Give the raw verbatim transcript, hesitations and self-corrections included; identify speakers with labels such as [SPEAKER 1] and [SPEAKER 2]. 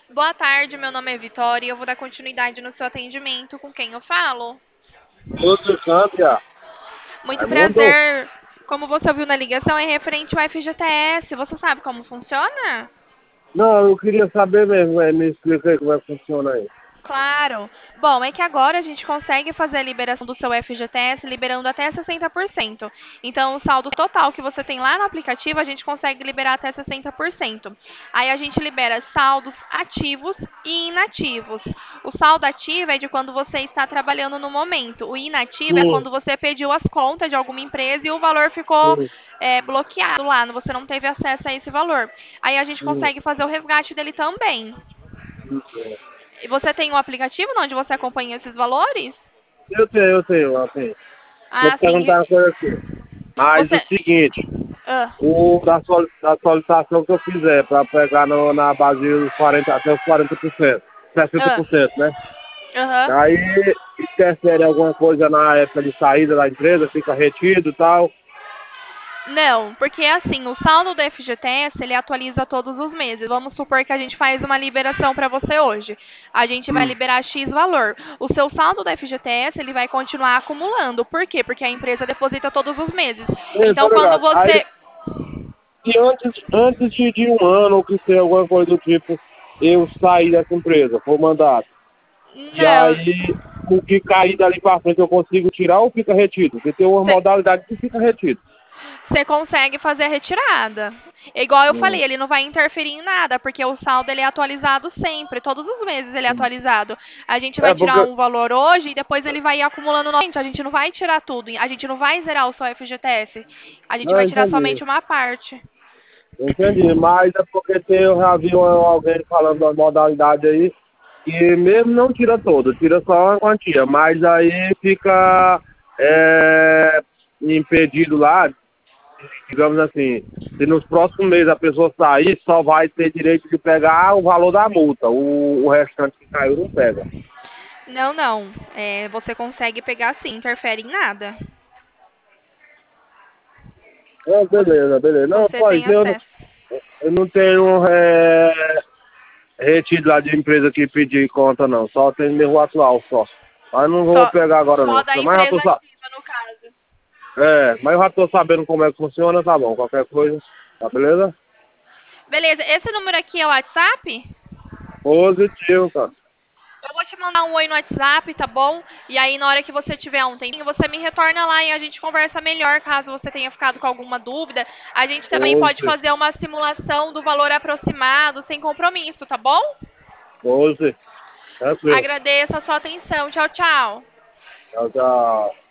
[SPEAKER 1] Boa tarde, meu nome é Vitória e eu vou dar continuidade no seu atendimento. Com quem eu falo?
[SPEAKER 2] Lúcio Câmbia,
[SPEAKER 1] Muito
[SPEAKER 2] Raimundo?
[SPEAKER 1] prazer. Como você ouviu na ligação, é referente ao F G T S. Você sabe como funciona?
[SPEAKER 2] Não, eu queria saber mesmo, é, me explica aí como é que funciona aí.
[SPEAKER 1] Claro. Bom, é que agora a gente consegue fazer a liberação do seu F G T S liberando até sessenta por cento. Então, o saldo total que você tem lá no aplicativo, a gente consegue liberar até sessenta por cento. Aí a gente libera saldos ativos e inativos. O saldo ativo é de quando você está trabalhando no momento. O inativo é
[SPEAKER 2] Sim,
[SPEAKER 1] quando você pediu as contas de alguma empresa e o valor ficou
[SPEAKER 2] sim,
[SPEAKER 1] é, bloqueado lá, você não teve acesso a esse valor. Aí a gente
[SPEAKER 2] sim,
[SPEAKER 1] consegue fazer o resgate dele também.
[SPEAKER 2] sim.
[SPEAKER 1] E você tem um aplicativo onde você acompanha esses valores?
[SPEAKER 2] Eu tenho, eu tenho, eu tenho. Deixa eu
[SPEAKER 1] Ah,
[SPEAKER 2] te
[SPEAKER 1] sim.
[SPEAKER 2] perguntar uma coisa aqui. Mas o
[SPEAKER 1] Você.
[SPEAKER 2] seguinte,
[SPEAKER 1] Ah,
[SPEAKER 2] o da, soli- da solicitação que eu fizer para pegar no, na base dos quarenta até os quarenta por cento, sessenta
[SPEAKER 1] ah,
[SPEAKER 2] por cento, né?
[SPEAKER 1] aham.
[SPEAKER 2] Aí interfere alguma coisa na época de saída da empresa, fica retido e tal.
[SPEAKER 1] Não, porque assim, o saldo do F G T S, ele atualiza todos os meses. Vamos supor que a gente faz uma liberação para você hoje. A gente vai
[SPEAKER 2] Hum.
[SPEAKER 1] liberar X valor. O seu saldo do F G T S, ele vai continuar acumulando. Por quê? Porque a empresa deposita todos os meses.
[SPEAKER 2] É, tô
[SPEAKER 1] Então, quando
[SPEAKER 2] ligado. Aí
[SPEAKER 1] você.
[SPEAKER 2] se antes, antes de de um ano ou que seja alguma coisa do tipo, eu sair dessa empresa, for mandado, e
[SPEAKER 1] Não.
[SPEAKER 2] aí o que cair dali pra frente eu consigo tirar ou fica retido? Porque tem uma modalidade que fica retido.
[SPEAKER 1] Você consegue fazer a retirada. Igual eu falei,
[SPEAKER 2] Hum.
[SPEAKER 1] ele não vai interferir em nada, porque o saldo ele é atualizado sempre, todos os meses ele é
[SPEAKER 2] Hum.
[SPEAKER 1] atualizado. A gente vai
[SPEAKER 2] É
[SPEAKER 1] tirar
[SPEAKER 2] porque.
[SPEAKER 1] um valor hoje e depois ele vai ir acumulando novamente. A gente não vai tirar tudo, a gente não vai zerar o seu F G T S. A gente
[SPEAKER 2] Não,
[SPEAKER 1] vai tirar
[SPEAKER 2] entendi.
[SPEAKER 1] somente uma parte.
[SPEAKER 2] Entendi. Mas é porque tem, eu já vi uma- alguém falando da modalidade aí, que mesmo não tira todo, tira só uma quantia, mas aí fica é, impedido lá, digamos assim, se nos próximos meses a pessoa sair, só vai ter direito de pegar o valor da multa. O, o restante que caiu não pega.
[SPEAKER 1] Não, não. É, você consegue pegar sim, interfere em nada.
[SPEAKER 2] Não,
[SPEAKER 1] Você,
[SPEAKER 2] beleza, beleza. Não,
[SPEAKER 1] você
[SPEAKER 2] pô,
[SPEAKER 1] tem
[SPEAKER 2] isso eu, não-
[SPEAKER 1] acesso.
[SPEAKER 2] eu não tenho é, retido lá de empresa que pedir conta, não. Só tem mesmo o atual, só. Mas não vou
[SPEAKER 1] Só,
[SPEAKER 2] pegar agora,
[SPEAKER 1] só
[SPEAKER 2] não.
[SPEAKER 1] da
[SPEAKER 2] Mas já
[SPEAKER 1] empresa
[SPEAKER 2] tô, sa-
[SPEAKER 1] ativa, no caso.
[SPEAKER 2] é, mas eu já tô sabendo como é que funciona, tá bom. Qualquer coisa, tá beleza?
[SPEAKER 1] Beleza, esse número aqui é o WhatsApp?
[SPEAKER 2] Positivo, cara.
[SPEAKER 1] Eu vou te mandar um oi no WhatsApp, tá bom? E aí, na hora que você tiver um tempinho, você me retorna lá e a gente conversa melhor, caso você tenha ficado com alguma dúvida. A gente também pode
[SPEAKER 2] Doze,
[SPEAKER 1] fazer uma simulação do valor aproximado, sem compromisso, tá bom?
[SPEAKER 2] doze, tranquilo.
[SPEAKER 1] Agradeço a sua atenção. Tchau, tchau.
[SPEAKER 2] Tchau, tchau.